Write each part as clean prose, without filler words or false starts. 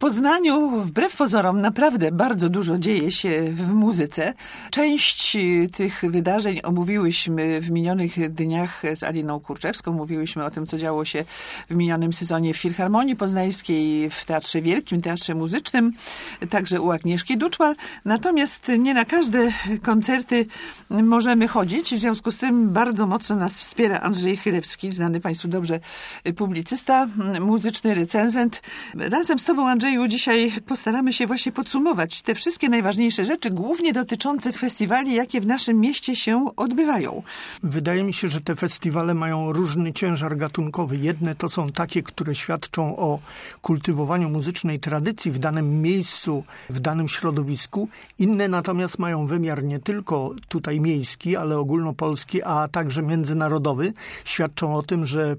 Poznaniu, wbrew pozorom, naprawdę bardzo dużo dzieje się w muzyce. Część tych wydarzeń omówiłyśmy w minionych dniach z Aliną Kurczewską. Mówiłyśmy o tym, co działo się w minionym sezonie w Filharmonii Poznańskiej, w Teatrze Wielkim, Teatrze Muzycznym, także u Agnieszki Duczmal. Natomiast nie na każde koncerty możemy chodzić. W związku z tym bardzo mocno nas wspiera Andrzej Chylewski, znany Państwu dobrze publicysta, muzyczny recenzent. Razem z Tobą, Andrzeju, dzisiaj postaramy się właśnie podsumować te wszystkie najważniejsze rzeczy, głównie dotyczące festiwali, jakie w naszym mieście się odbywają. Wydaje mi się, że te festiwale mają różny ciężar gatunkowy. Jedne to są takie, które świadczą o kultywowaniu muzycznej tradycji w danym miejscu, w danym środowisku. Inne natomiast mają wymiar nie tylko tutaj miejski, ale ogólnopolski, a także międzynarodowy. Świadczą o tym, że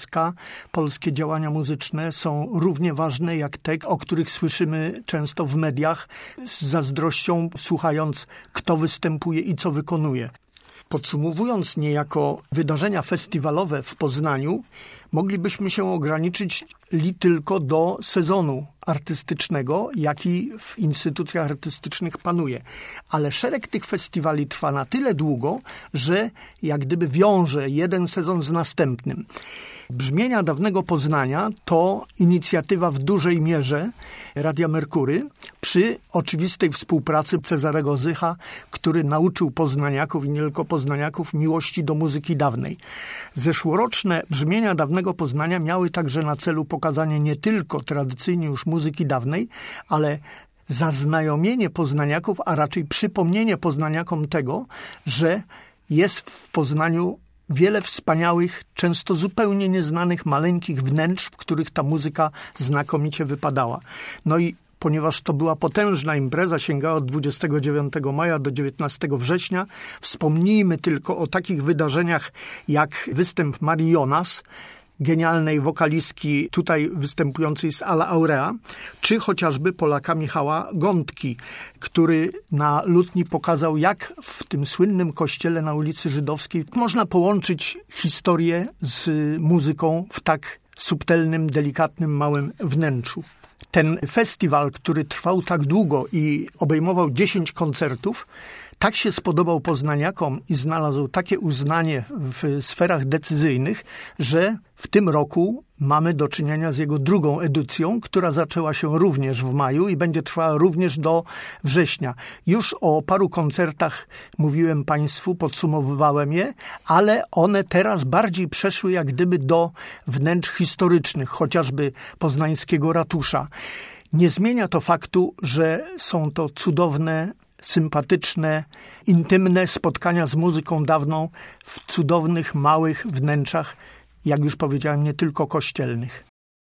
polskie działania muzyczne są równie ważne jak te, o których słyszymy często w mediach, z zazdrością słuchając, kto występuje i co wykonuje. Podsumowując niejako wydarzenia festiwalowe w Poznaniu, moglibyśmy się ograniczyć tylko do sezonu artystycznego, jaki w instytucjach artystycznych panuje. Ale szereg tych festiwali trwa na tyle długo, że jak gdyby wiąże jeden sezon z następnym. Brzmienia dawnego Poznania to inicjatywa w dużej mierze Radia Merkury przy oczywistej współpracy Cezarego Zycha, który nauczył poznaniaków i nie tylko poznaniaków miłości do muzyki dawnej. Zeszłoroczne Brzmienia dawnego Poznania miały także na celu pokazanie nie tylko tradycyjnie już muzyki dawnej, ale zaznajomienie poznaniaków, a raczej przypomnienie poznaniakom tego, że jest w Poznaniu wiele wspaniałych, często zupełnie nieznanych, maleńkich wnętrz, w których ta muzyka znakomicie wypadała. No i ponieważ to była potężna impreza, sięgała od 29 maja do 19 września, wspomnijmy tylko o takich wydarzeniach jak występ Marii Jonas, genialnej wokalistki tutaj występującej z Alla Aurea, czy chociażby Polaka Michała Gądki, który na Lutni pokazał, jak w tym słynnym kościele na ulicy Żydowskiej można połączyć historię z muzyką w tak subtelnym, delikatnym, małym wnętrzu. Ten festiwal, który trwał tak długo i obejmował 10 koncertów, tak się spodobał poznaniakom i znalazł takie uznanie w sferach decyzyjnych, że w tym roku mamy do czynienia z jego drugą edycją, która zaczęła się również w maju i będzie trwała również do września. Już o paru koncertach mówiłem Państwu, podsumowywałem je, ale one teraz bardziej przeszły jak gdyby do wnętrz historycznych, chociażby poznańskiego ratusza. Nie zmienia to faktu, że są to cudowne, sympatyczne, intymne spotkania z muzyką dawną w cudownych, małych wnętrzach, jak już powiedziałem, nie tylko kościelnych.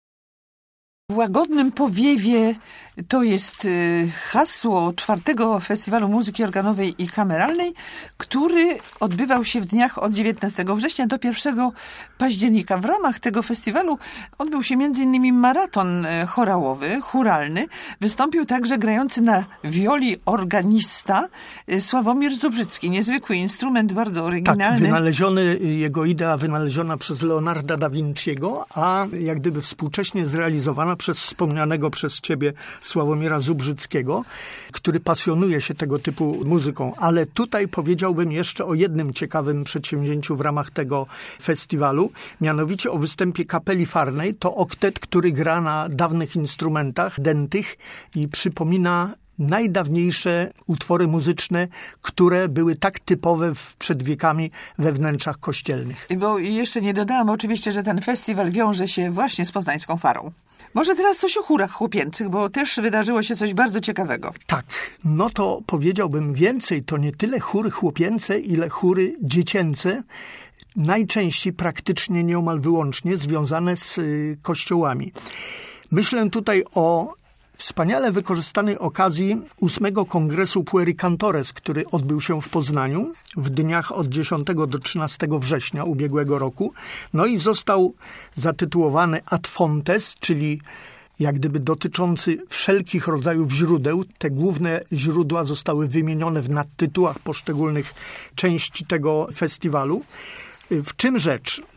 W łagodnym powiewie to jest hasło 4. Festiwalu Muzyki Organowej i Kameralnej, który odbywał się w dniach od 19 września do 1 października. W ramach tego festiwalu odbył się m.in. maraton chorałowy, chóralny. Wystąpił także grający na wioli organista Sławomir Zubrzycki. Niezwykły instrument, bardzo oryginalny. Tak, jego idea wynaleziona przez Leonarda da Vinciego, a jak gdyby współcześnie zrealizowana przez wspomnianego przez ciebie Sławomira Zubrzyckiego, który pasjonuje się tego typu muzyką. Ale tutaj powiedziałbym jeszcze o jednym ciekawym przedsięwzięciu w ramach tego festiwalu, mianowicie o występie Kapeli Farnej. To oktet, który gra na dawnych instrumentach dętych i przypomina najdawniejsze utwory muzyczne, które były tak typowe przed wiekami we wnętrzach kościelnych. Bo jeszcze nie dodałam oczywiście, że ten festiwal wiąże się właśnie z poznańską farą. Może teraz coś o chórach chłopięcych, bo też wydarzyło się coś bardzo ciekawego. Tak, no to powiedziałbym więcej, to nie tyle chóry chłopięce, ile chóry dziecięce, najczęściej praktycznie nieomal wyłącznie związane z kościołami. Myślę tutaj o wspaniale wykorzystanej okazji 8. Kongresu Puericantores, który odbył się w Poznaniu w dniach od 10 do 13 września ubiegłego roku. No i został zatytułowany Ad Fontes, czyli jak gdyby dotyczący wszelkich rodzajów źródeł. Te główne źródła zostały wymienione w nadtytułach poszczególnych części tego festiwalu. W czym rzecz?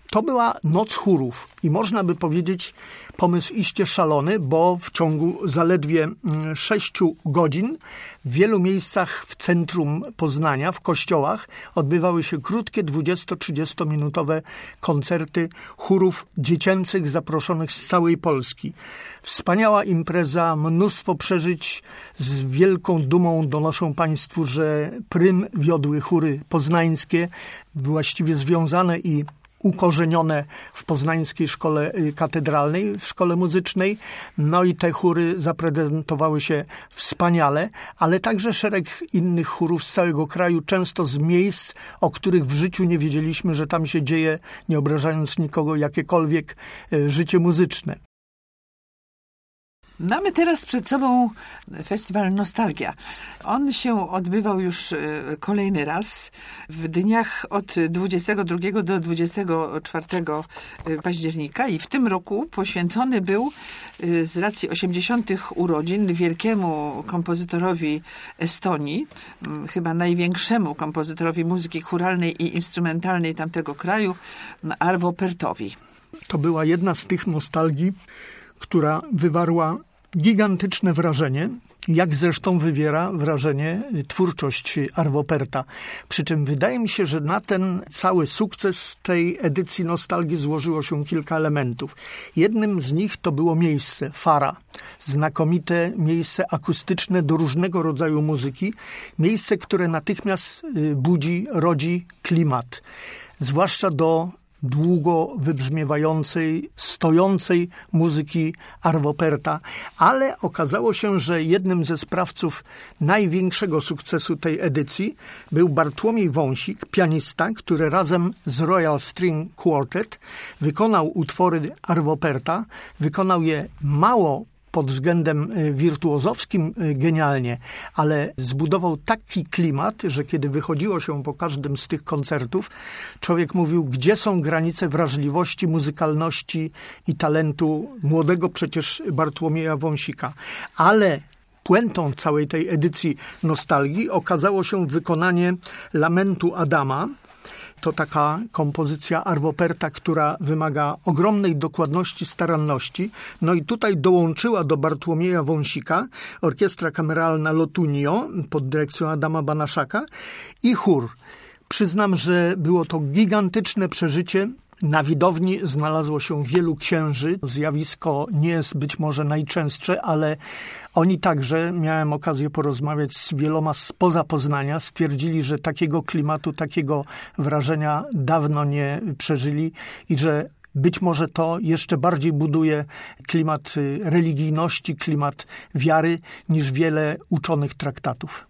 To była Noc Chórów i można by powiedzieć pomysł iście szalony, bo w ciągu zaledwie 6 godzin w wielu miejscach w centrum Poznania, w kościołach, odbywały się krótkie 20-30 minutowe koncerty chórów dziecięcych zaproszonych z całej Polski. Wspaniała impreza, mnóstwo przeżyć. Z wielką dumą donoszę Państwu, że prym wiodły chóry poznańskie, właściwie związane i ukorzenione w poznańskiej szkole katedralnej, w szkole muzycznej. No i te chóry zaprezentowały się wspaniale, ale także szereg innych chórów z całego kraju, często z miejsc, o których w życiu nie wiedzieliśmy, że tam się dzieje, nie obrażając nikogo, jakiekolwiek życie muzyczne. Mamy teraz przed sobą festiwal Nostalgia. On się odbywał już kolejny raz w dniach od 22 do 24 października i w tym roku poświęcony był z racji 80. urodzin wielkiemu kompozytorowi Estonii, chyba największemu kompozytorowi muzyki chóralnej i instrumentalnej tamtego kraju, Arvo Pärtowi. To była jedna z tych nostalgii, która wywarła gigantyczne wrażenie, jak zresztą wywiera wrażenie twórczość Arvo Pärta. Przy czym wydaje mi się, że na ten cały sukces tej edycji Nostalgii złożyło się kilka elementów. Jednym z nich to było miejsce, Fara. Znakomite miejsce akustyczne do różnego rodzaju muzyki. Miejsce, które natychmiast rodzi klimat. Zwłaszcza do długo wybrzmiewającej, stojącej muzyki Arvo Pärta, ale okazało się, że jednym ze sprawców największego sukcesu tej edycji był Bartłomiej Wąsik, pianista, który razem z Royal String Quartet wykonał utwory Arvo Pärta, wykonał je mało pod względem wirtuozowskim genialnie, ale zbudował taki klimat, że kiedy wychodziło się po każdym z tych koncertów, człowiek mówił, gdzie są granice wrażliwości, muzykalności i talentu młodego przecież Bartłomieja Wąsika. Ale puentą całej tej edycji Nostalgii okazało się wykonanie Lamentu Adama. To taka kompozycja Arvo Pärta, która wymaga ogromnej dokładności, staranności. No i tutaj dołączyła do Bartłomieja Wąsika orkiestra kameralna Lotunio pod dyrekcją Adama Banaszaka i chór. Przyznam, że było to gigantyczne przeżycie. Na widowni znalazło się wielu księży. Zjawisko nie jest być może najczęstsze, ale oni także, miałem okazję porozmawiać z wieloma spoza Poznania, stwierdzili, że takiego klimatu, takiego wrażenia dawno nie przeżyli i że być może to jeszcze bardziej buduje klimat religijności, klimat wiary niż wiele uczonych traktatów.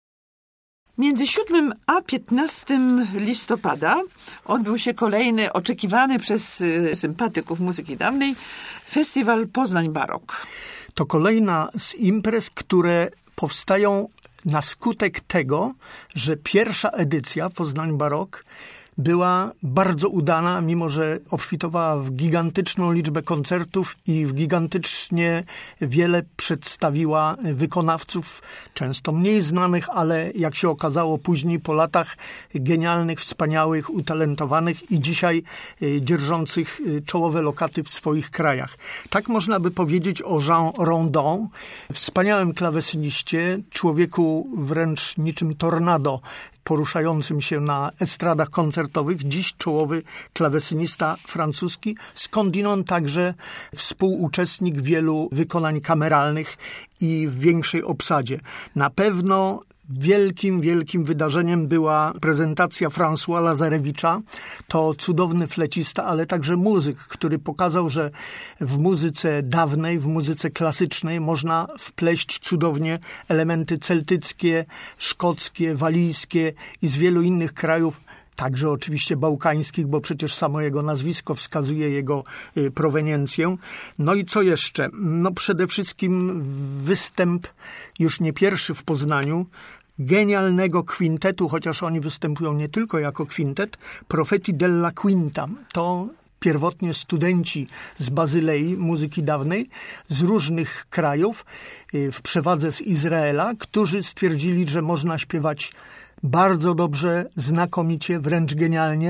Między 7 a 15 listopada odbył się kolejny, oczekiwany przez sympatyków muzyki dawnej, festiwal Poznań Barok. To kolejna z imprez, które powstają na skutek tego, że pierwsza edycja Poznań Barok była bardzo udana, mimo że obfitowała w gigantyczną liczbę koncertów i w gigantycznie wiele przedstawiła wykonawców, często mniej znanych, ale jak się okazało później po latach genialnych, wspaniałych, utalentowanych i dzisiaj dzierżących czołowe lokaty w swoich krajach. Tak można by powiedzieć o Jean Rondon, wspaniałym klawesyniście, człowieku wręcz niczym tornado, poruszającym się na estradach koncertowych, dziś czołowy klawesynista francuski, skądinąd także współuczestnik wielu wykonań kameralnych i w większej obsadzie. Na pewno wielkim wydarzeniem była prezentacja François Lazarewicza. To cudowny flecista, ale także muzyk, który pokazał, że w muzyce dawnej, w muzyce klasycznej można wpleść cudownie elementy celtyckie, szkockie, walijskie i z wielu innych krajów, także oczywiście bałkańskich, bo przecież samo jego nazwisko wskazuje jego proweniencję. No i co jeszcze? No przede wszystkim występ, już nie pierwszy w Poznaniu, genialnego kwintetu, chociaż oni występują nie tylko jako kwintet, Profeti della Quinta. To pierwotnie studenci z Bazylei, muzyki dawnej, z różnych krajów, w przewadze z Izraela, którzy stwierdzili, że można śpiewać bardzo dobrze, znakomicie, wręcz genialnie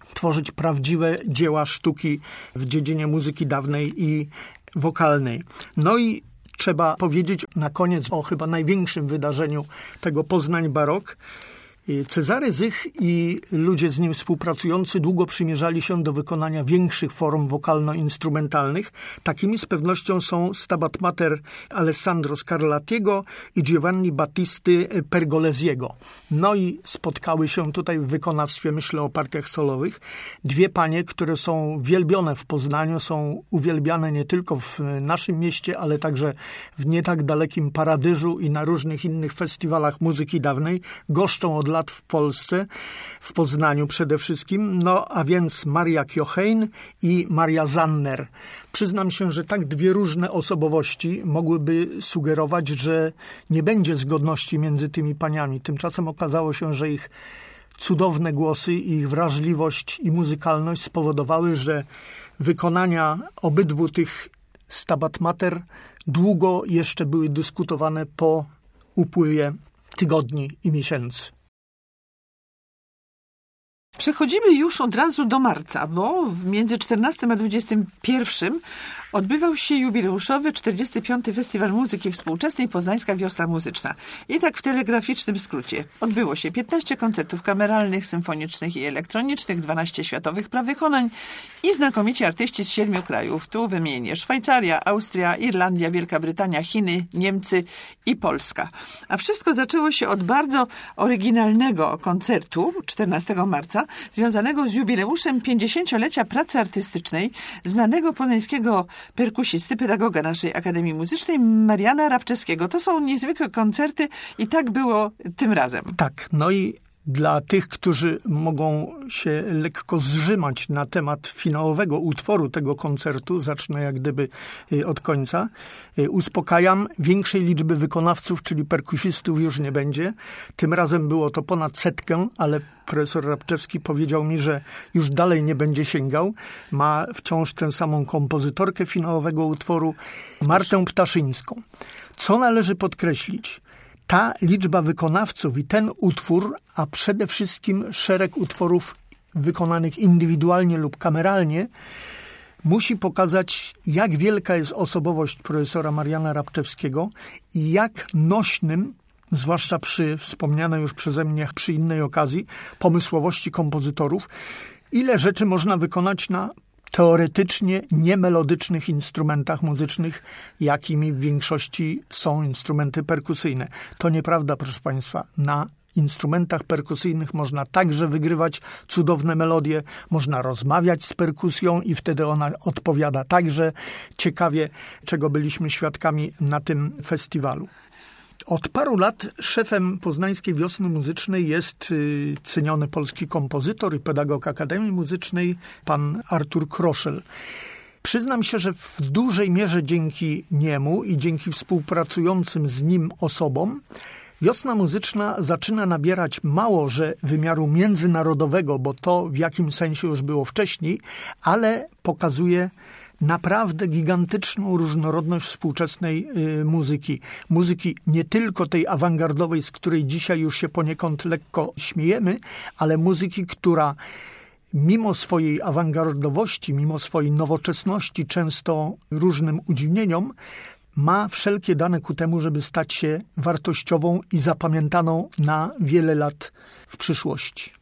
tworzyć prawdziwe dzieła sztuki w dziedzinie muzyki dawnej i wokalnej. No i trzeba powiedzieć na koniec o chyba największym wydarzeniu tego Poznań Barok. Cezary Zych i ludzie z nim współpracujący długo przymierzali się do wykonania większych form wokalno-instrumentalnych. Takimi z pewnością są Stabat Mater Alessandro Scarlattiego i Giovanni Battisty Pergolesiego. No i spotkały się tutaj w wykonawstwie, myślę o partiach solowych, dwie panie, które są wielbione w Poznaniu, są uwielbiane nie tylko w naszym mieście, ale także w nie tak dalekim Paradyżu i na różnych innych festiwalach muzyki dawnej. Goszczą od lat w Polsce, w Poznaniu przede wszystkim, no a więc Maria Kiochein i Maria Zanner. Przyznam się, że tak dwie różne osobowości mogłyby sugerować, że nie będzie zgodności między tymi paniami. Tymczasem okazało się, że ich cudowne głosy, ich wrażliwość i muzykalność spowodowały, że wykonania obydwu tych Stabat Mater długo jeszcze były dyskutowane po upływie tygodni i miesięcy. Przechodzimy już od razu do marca, bo między 14 a 21 odbywał się jubileuszowy 45. Festiwal Muzyki Współczesnej Poznańska Wiosna Muzyczna. I tak w telegraficznym skrócie. Odbyło się 15 koncertów kameralnych, symfonicznych i elektronicznych, 12 światowych praw wykonań i znakomici artyści z 7 krajów. Tu wymienię Szwajcaria, Austria, Irlandia, Wielka Brytania, Chiny, Niemcy i Polska. A wszystko zaczęło się od bardzo oryginalnego koncertu 14 marca, związanego z jubileuszem 50-lecia pracy artystycznej znanego poznańskiego perkusisty, pedagoga naszej Akademii Muzycznej, Mariana Rabczewskiego. To są niezwykłe koncerty i tak było tym razem. Tak, no i dla tych, którzy mogą się lekko zrzymać na temat finałowego utworu tego koncertu, zacznę jak gdyby od końca, uspokajam, większej liczby wykonawców, czyli perkusistów już nie będzie. Tym razem było to ponad 100, ale profesor Rabczewski powiedział mi, że już dalej nie będzie sięgał. Ma wciąż tę samą kompozytorkę finałowego utworu, Martę Ptaszyńską. Co należy podkreślić? Ta liczba wykonawców i ten utwór, a przede wszystkim szereg utworów wykonanych indywidualnie lub kameralnie, musi pokazać, jak wielka jest osobowość profesora Mariana Rabczewskiego i jak nośnym, zwłaszcza przy wspomnianej już przeze mnie przy innej okazji, pomysłowości kompozytorów, ile rzeczy można wykonać na teoretycznie niemelodycznych instrumentach muzycznych, jakimi w większości są instrumenty perkusyjne. To nieprawda, proszę Państwa. Na instrumentach perkusyjnych można także wygrywać cudowne melodie, można rozmawiać z perkusją i wtedy ona odpowiada także ciekawie, czego byliśmy świadkami na tym festiwalu. Od paru lat szefem Poznańskiej Wiosny Muzycznej jest ceniony polski kompozytor i pedagog Akademii Muzycznej, pan Artur Kroszel. Przyznam się, że w dużej mierze dzięki niemu i dzięki współpracującym z nim osobom Wiosna Muzyczna zaczyna nabierać mało, że wymiaru międzynarodowego, bo to w jakim sensie już było wcześniej, ale pokazuje naprawdę gigantyczną różnorodność współczesnej muzyki. Muzyki nie tylko tej awangardowej, z której dzisiaj już się poniekąd lekko śmiejemy, ale muzyki, która mimo swojej awangardowości, mimo swojej nowoczesności, często różnym udziwnieniom, ma wszelkie dane ku temu, żeby stać się wartościową i zapamiętaną na wiele lat w przyszłości.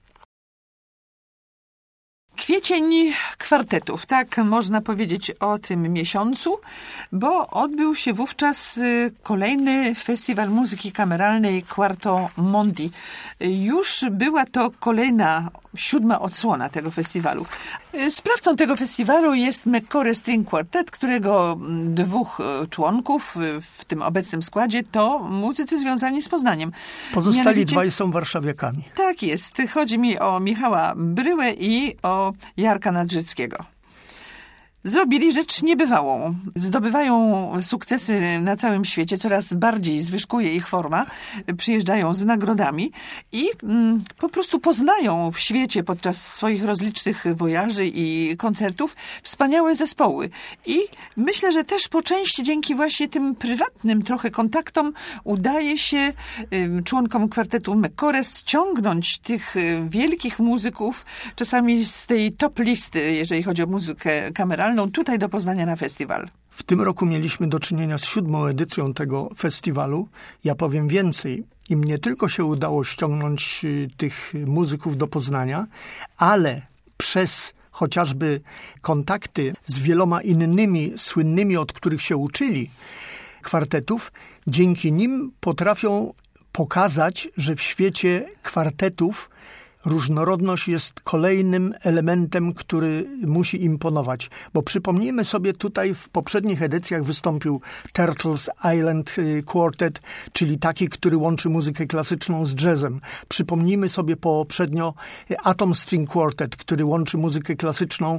Kwiecień kwartetów, tak można powiedzieć o tym miesiącu, bo odbył się wówczas kolejny festiwal muzyki kameralnej Quarto Mondi. Już była to kolejna, 7. odsłona tego festiwalu. Sprawcą tego festiwalu jest McCory String Quartet, którego 2 członków w tym obecnym składzie to muzycy związani z Poznaniem. Pozostali 2 są warszawiakami. Tak jest. Chodzi mi o Michała Bryłę i o Jarka Nadrzyckiego. zrobili rzecz niebywałą. Zdobywają sukcesy na całym świecie, coraz bardziej zwyżkuje ich forma, przyjeżdżają z nagrodami i po prostu poznają w świecie podczas swoich rozlicznych wojaży i koncertów wspaniałe zespoły. I myślę, że też po części dzięki właśnie tym prywatnym trochę kontaktom udaje się członkom kwartetu McCores ściągnąć tych wielkich muzyków, czasami z tej top listy, jeżeli chodzi o muzykę kameralną, tutaj do Poznania na festiwal. W tym roku mieliśmy do czynienia z 7. edycją tego festiwalu. Ja powiem więcej. Im nie tylko się udało ściągnąć tych muzyków do Poznania, ale przez chociażby kontakty z wieloma innymi słynnymi, od których się uczyli, kwartetów, dzięki nim potrafią pokazać, że w świecie kwartetów różnorodność jest kolejnym elementem, który musi imponować. Bo przypomnijmy sobie, tutaj w poprzednich edycjach wystąpił Turtles Island Quartet, czyli taki, który łączy muzykę klasyczną z jazzem. Przypomnijmy sobie poprzednio Atom String Quartet, który łączy muzykę klasyczną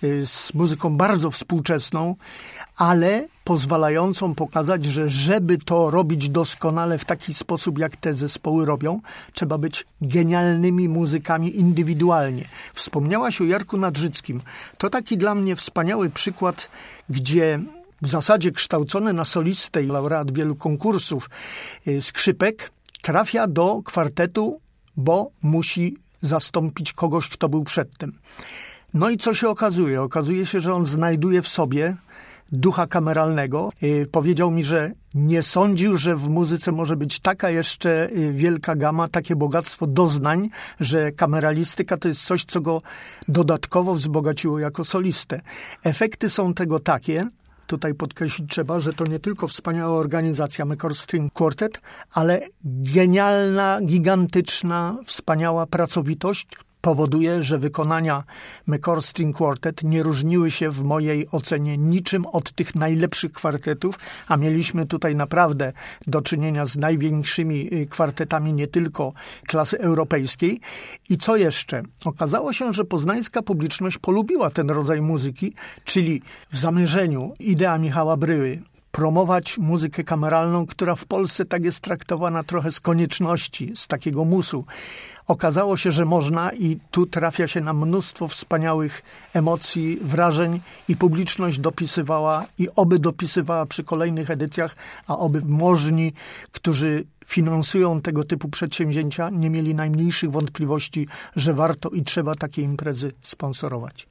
z muzyką bardzo współczesną, ale pozwalającą pokazać, że żeby to robić doskonale w taki sposób, jak te zespoły robią, trzeba być genialnymi muzykami indywidualnie. Wspomniałaś o Jarku Nadrzyckim. To taki dla mnie wspaniały przykład, gdzie w zasadzie kształcony na solistę i laureat wielu konkursów skrzypek trafia do kwartetu, bo musi zastąpić kogoś, kto był przedtem. No i co się okazuje? Okazuje się, że on znajduje w sobie ducha kameralnego. Powiedział mi, że nie sądził, że w muzyce może być taka jeszcze wielka gama, takie bogactwo doznań, że kameralistyka to jest coś, co go dodatkowo wzbogaciło jako solistę. Efekty są tego takie, tutaj podkreślić trzeba, że to nie tylko wspaniała organizacja McCores String Quartet, ale genialna, gigantyczna, wspaniała pracowitość powoduje, że wykonania McCores String Quartet nie różniły się w mojej ocenie niczym od tych najlepszych kwartetów, a mieliśmy tutaj naprawdę do czynienia z największymi kwartetami nie tylko klasy europejskiej. I co jeszcze? Okazało się, że poznańska publiczność polubiła ten rodzaj muzyki, czyli w zamierzeniu idea Michała Bryły promować muzykę kameralną, która w Polsce tak jest traktowana trochę z konieczności, z takiego musu. Okazało się, że można i tu trafia się na mnóstwo wspaniałych emocji, wrażeń i publiczność dopisywała i oby dopisywała przy kolejnych edycjach, a oby możni, którzy finansują tego typu przedsięwzięcia, nie mieli najmniejszych wątpliwości, że warto i trzeba takie imprezy sponsorować.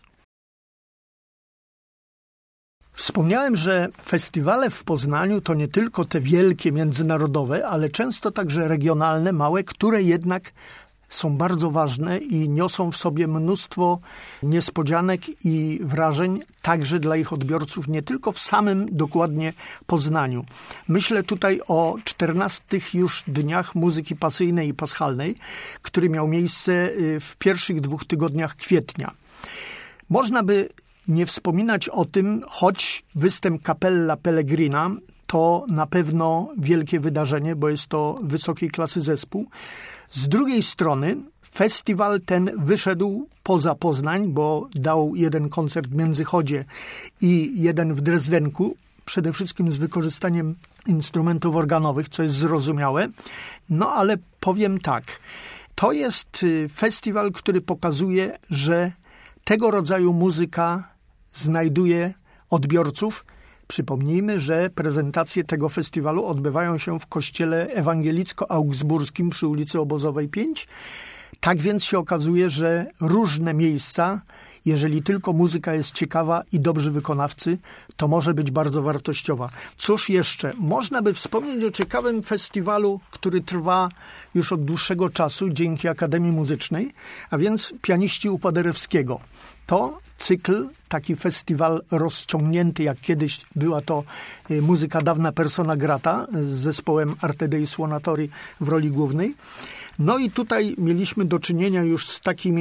Wspomniałem, że festiwale w Poznaniu to nie tylko te wielkie, międzynarodowe, ale często także regionalne, małe, które jednak są bardzo ważne i niosą w sobie mnóstwo niespodzianek i wrażeń także dla ich odbiorców, nie tylko w samym dokładnie Poznaniu. Myślę tutaj o 14 już dniach muzyki pasyjnej i paschalnej, który miał miejsce w pierwszych 2 tygodniach kwietnia. Można by nie wspominać o tym, choć występ Cappella Pellegrina to na pewno wielkie wydarzenie, bo jest to wysokiej klasy zespół. Z drugiej strony festiwal ten wyszedł poza Poznań, bo dał jeden koncert w Międzychodzie i jeden w Drezdenku, przede wszystkim z wykorzystaniem instrumentów organowych, co jest zrozumiałe. No ale powiem tak, to jest festiwal, który pokazuje, że tego rodzaju muzyka znajduje odbiorców. Przypomnijmy, że prezentacje tego festiwalu odbywają się w kościele ewangelicko-augsburskim przy ulicy Obozowej 5. Tak więc się okazuje, że różne miejsca, jeżeli tylko muzyka jest ciekawa i dobrzy wykonawcy, to może być bardzo wartościowa. Cóż jeszcze? Można by wspomnieć o ciekawym festiwalu, który trwa już od dłuższego czasu dzięki Akademii Muzycznej, a więc Pianiści u Paderewskiego. To cykl, taki festiwal rozciągnięty, jak kiedyś była to muzyka dawna persona grata z zespołem Arte dei Suonatori w roli głównej. No i tutaj mieliśmy do czynienia już z takimi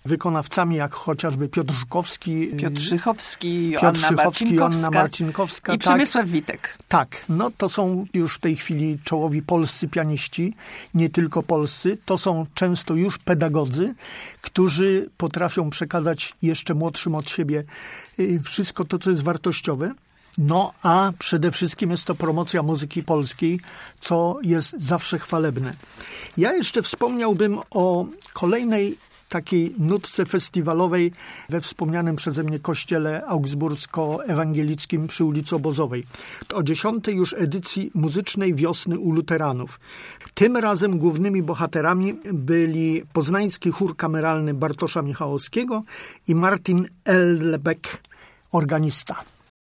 wykonawcami jak chociażby Piotr Żukowski, Piotr Szychowski, Joanna Marcinkowska i Przemysław Witek. Tak, no to są już w tej chwili czołowi polscy pianiści, nie tylko polscy, to są często już pedagodzy, którzy potrafią przekazać jeszcze młodszym od siebie wszystko to, co jest wartościowe. No a przede wszystkim jest to promocja muzyki polskiej, co jest zawsze chwalebne. Ja jeszcze wspomniałbym o kolejnej takiej nutce festiwalowej we wspomnianym przeze mnie kościele augsbursko-ewangelickim przy ulicy Obozowej. To o 10. już edycji muzycznej wiosny u luteranów. Tym razem głównymi bohaterami byli poznański chór kameralny Bartosza Michałowskiego i Martin Elbeck, organista.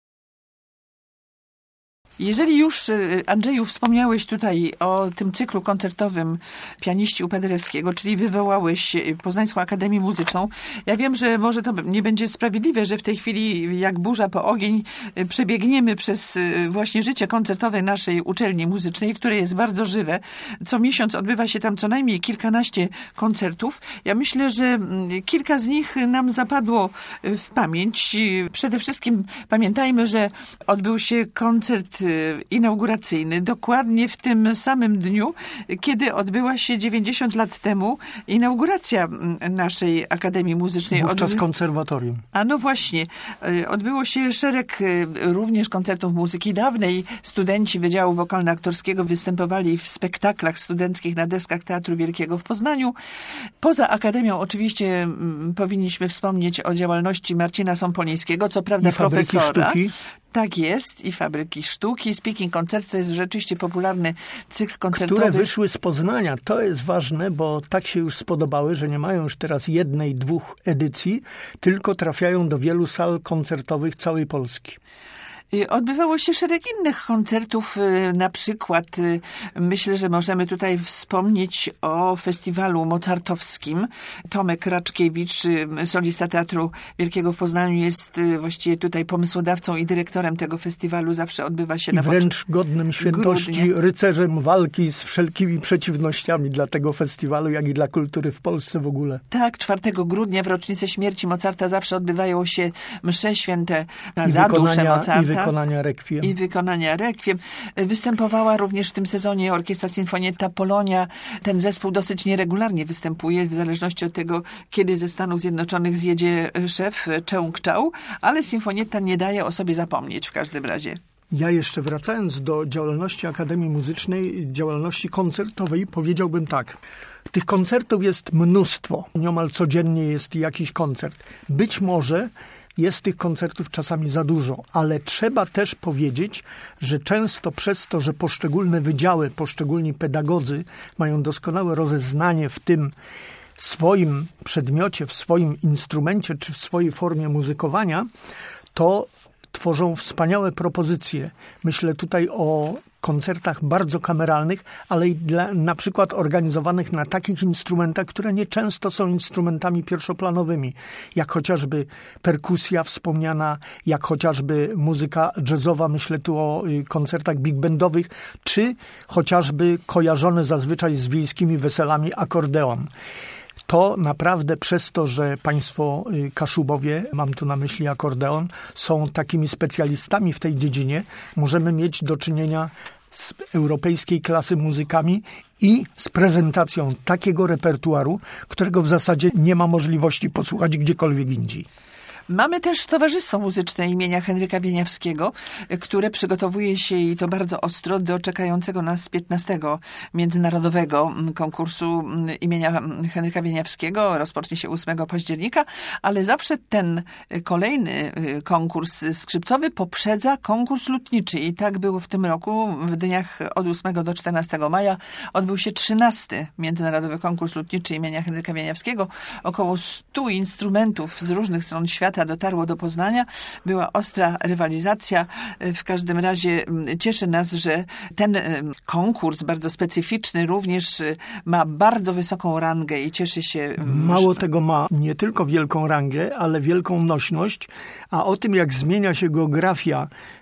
Jeżeli już, Andrzeju, wspomniałeś tutaj o tym cyklu koncertowym pianiści u Paderewskiego, czyli wywołałeś Poznańską Akademię Muzyczną, ja wiem, że może to nie będzie sprawiedliwe, że w tej chwili jak burza po ogień przebiegniemy przez właśnie życie koncertowe naszej uczelni muzycznej, które jest bardzo żywe. Co miesiąc odbywa się tam co najmniej kilkanaście koncertów. Ja myślę, że kilka z nich nam zapadło w pamięć. Przede wszystkim pamiętajmy, że odbył się koncert inauguracyjny dokładnie w tym samym dniu, kiedy odbyła się 90 lat temu inauguracja naszej Akademii Muzycznej. Wówczas konserwatorium. A no właśnie. Odbyło się szereg również koncertów muzyki dawnej. Studenci Wydziału Wokalno-Aktorskiego występowali w spektaklach studenckich na deskach Teatru Wielkiego w Poznaniu. Poza Akademią oczywiście powinniśmy wspomnieć o działalności Marcina Sąpolińskiego, co prawda profesora. Sztuki. Tak jest, i Fabryki Sztuki, Speaking Concert, to jest rzeczywiście popularny cykl koncertowy. Które wyszły z Poznania. To jest ważne, bo tak się już spodobały, że nie mają już teraz 1-2 edycji, tylko trafiają do wielu sal koncertowych całej Polski. Odbywało się szereg innych koncertów, na przykład myślę, że możemy tutaj wspomnieć o festiwalu mozartowskim. Tomek Raczkiewicz, solista Teatru Wielkiego w Poznaniu, jest właściwie tutaj pomysłodawcą i dyrektorem tego festiwalu. Zawsze odbywa się i wręcz godnym świętości rycerzem walki z wszelkimi przeciwnościami dla tego festiwalu, jak i dla kultury w Polsce w ogóle. Tak, 4 grudnia w rocznicę śmierci Mozarta zawsze odbywają się msze święte za duszę Mozarta. I wykonania rekwiem. Występowała również w tym sezonie Orkiestra Sinfonietta Polonia. Ten zespół dosyć nieregularnie występuje, w zależności od tego, kiedy ze Stanów Zjednoczonych zjedzie szef Cheung Chau, ale Sinfonietta nie daje o sobie zapomnieć w każdym razie. Ja jeszcze wracając do działalności Akademii Muzycznej, działalności koncertowej, powiedziałbym tak. Tych koncertów jest mnóstwo. Nieomal codziennie jest jakiś koncert. Być może jest tych koncertów czasami za dużo, ale trzeba też powiedzieć, że często przez to, że poszczególne wydziały, poszczególni pedagodzy mają doskonałe rozeznanie w tym swoim przedmiocie, w swoim instrumencie czy w swojej formie muzykowania, to tworzą wspaniałe propozycje. Myślę tutaj o koncertach bardzo kameralnych, ale i na przykład organizowanych na takich instrumentach, które nieczęsto są instrumentami pierwszoplanowymi, jak chociażby perkusja wspomniana, jak chociażby muzyka jazzowa, myślę tu o koncertach big bandowych, czy chociażby kojarzony zazwyczaj z wiejskimi weselami akordeon. To naprawdę przez to, że państwo Kaszubowie, mam tu na myśli akordeon, są takimi specjalistami w tej dziedzinie, możemy mieć do czynienia z europejskiej klasy muzykami i z prezentacją takiego repertuaru, którego w zasadzie nie ma możliwości posłuchać gdziekolwiek indziej. Mamy też Towarzystwo Muzyczne imienia Henryka Wieniawskiego, które przygotowuje się i to bardzo ostro do czekającego nas 15. międzynarodowego konkursu imienia Henryka Wieniawskiego. Rozpocznie się 8 października, ale zawsze ten kolejny konkurs skrzypcowy poprzedza konkurs lutniczy i tak było w tym roku. W dniach od 8 do 14 maja odbył się 13. międzynarodowy konkurs lutniczy imienia Henryka Wieniawskiego. Około 100 instrumentów z różnych stron świata dotarło do Poznania. Była ostra rywalizacja. W każdym razie cieszy nas, że ten konkurs bardzo specyficzny również ma bardzo wysoką rangę i cieszy się. Mało tego, ma nie tylko wielką rangę, ale wielką nośność, a o tym, jak zmienia się geografia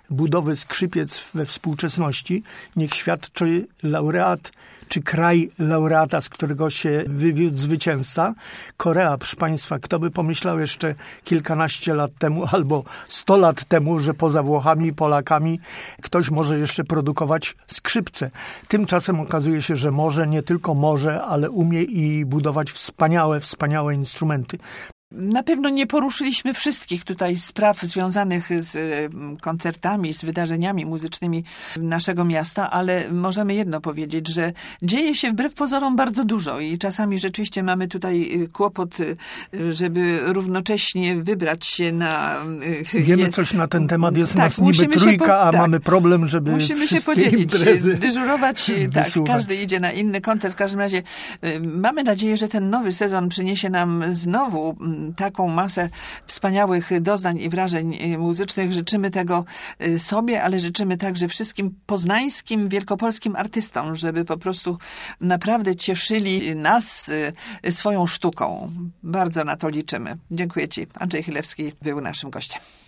budowy skrzypiec we współczesności, niech świadczy laureat czy kraj laureata, z którego się wywiódł zwycięzca. Korea, proszę Państwa, kto by pomyślał jeszcze kilkanaście lat temu albo 100 lat temu, że poza Włochami i Polakami ktoś może jeszcze produkować skrzypce. Tymczasem okazuje się, że może, nie tylko może, ale umie i budować wspaniałe instrumenty. Na pewno nie poruszyliśmy wszystkich tutaj spraw związanych z koncertami, z wydarzeniami muzycznymi naszego miasta, ale możemy jedno powiedzieć, że dzieje się wbrew pozorom bardzo dużo i czasami rzeczywiście mamy tutaj kłopot, żeby równocześnie wybrać się na... Wiemy coś na ten temat, jest nas niby trójka, a mamy problem, żeby musimy się podzielić, dyżurować, każdy idzie na inny koncert. W każdym razie mamy nadzieję, że ten nowy sezon przyniesie nam znowu taką masę wspaniałych doznań i wrażeń muzycznych. Życzymy tego sobie, ale życzymy także wszystkim poznańskim, wielkopolskim artystom, żeby po prostu naprawdę cieszyli nas swoją sztuką. Bardzo na to liczymy. Dziękuję Ci. Andrzej Chylewski był naszym gościem.